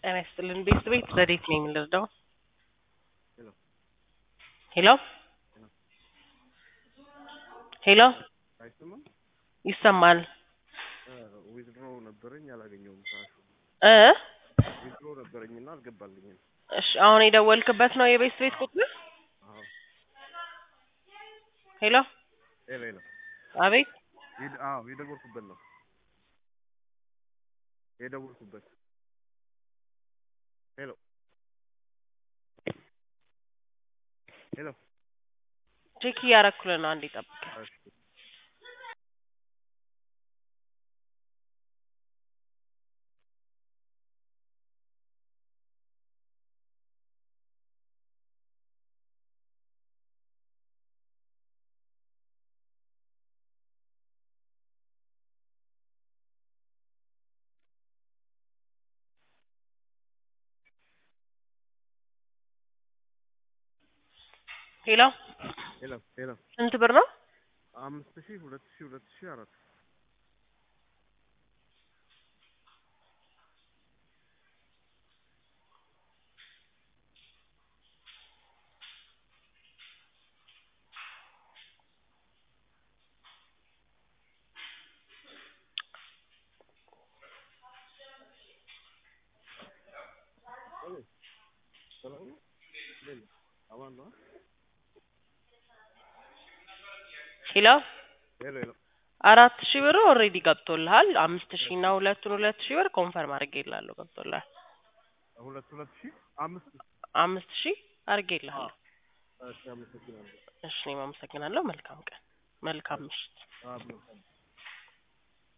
ጤና ይስጥልን ቤት ረዴት ነኝ ልርዳው? ሄሎ ሄሎ ሄሎ ሄሎ አይሰማም? ይሰማል? ዊዝድሮ ነበረኝ አላገኘሁም። ካሹ እ ዊዝድሮ ነበረኝና አልገባልኝም። እሺ አሁን የደወልክበት ነው የቤት ቁጥር? አዎ ሄሎ ሄሎ ሄሎ አቤት የደወልኩበት ነው የደወልኩበት። ሄሎ ሄሎ ቼክ እያረኩልህ ነው። አንዴ ጠብቅ። እሺ ሄሎ ሄሎ ሄሎ ስንት ብር ነው? 5000 2000 2004 ሰላም ነው? አማን ነው? ሄሎ ሄሎ ሄሎ 4000 ብር ኦሬዲ ገብቶልሃል። 5000 እና 2000 ብር ኮንፈርም አድርጌልሃለሁ ገብቶልሃል። 2000 5000 አድርጌልሃለሁ። እሺ አመሰግናለሁ። እሺ እኔም አመሰግናለሁ። መልካም ቀን መልካም ምሽት። አብሮ